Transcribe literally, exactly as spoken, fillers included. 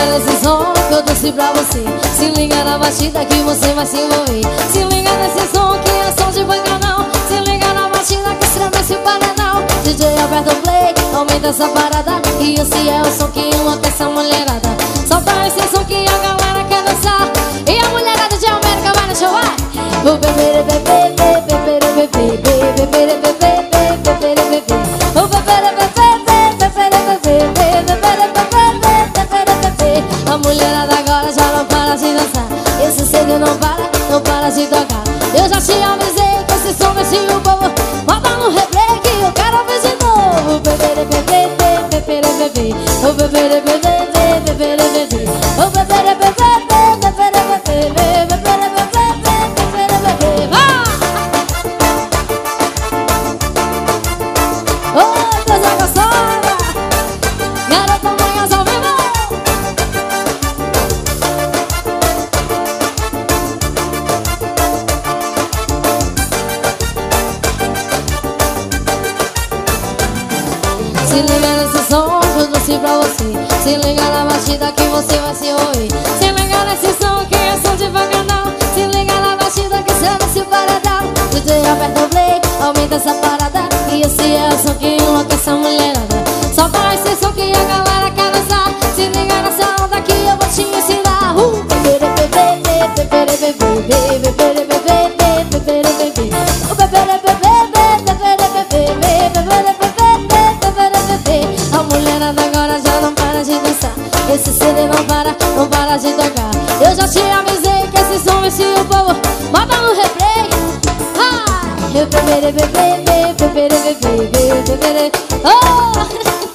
nesse som que eu trouxe pra você. Se liga na batida que você vai se envolver. Se liga nesse som que é som de pancadão. Se liga na batida que estremece o paredão. D J aperta o play, aumenta essa parada. E esse é o som que enlouquece a mulherada. Solta esse som que a galera quer dançar. E a mulherada de América vai no show, vai. O bebê, bebê, bebê, bebê, bebê, bebê, bebê, bebê, bebê, bebê. O bebê, bebê, bebê, bebê, bebê, bebê, bebê. A mulherada agora já não para de dançar. Esse C D não para, não para de tocar. Eu já te avisei que esse som mexe o povo. Bota no replay que eu quero ver de novo. O bebê, bebê, bebê, bebê, bebê. O bebê, bebê, bebê, bebê, bebê. O bebê, bebê, bebê, bebê, bebê, bebê, bebê. Se liga nesse som que eu trouxe pra você. Se liga na batida que você vai se ouvir. Se liga nesse som que é som de pancadão. Se liga na batida que estremece o paredão. D J aperta o play, aumenta essa parada. E esse é o som que enlouquece a mulherada. Solta esse som que a galera quer dançar. Se liga nessa onda que eu vou te ensinar. Uh! Bebê, bebê, bebê, bebê, bebê, bebê, bebê, bebê, bebê, bebê. O bebê, bebê, bebê, bebê, bebê, bebê, bebê. A mulherada agora já não para de dançar. Esse C D não para, não para de tocar. Eu já te avisei que esse som mexe o povo. Bota no replay. Ah! Eu bebê, bebê, bebê, bebê, bebê, bebê, bebê. Oh!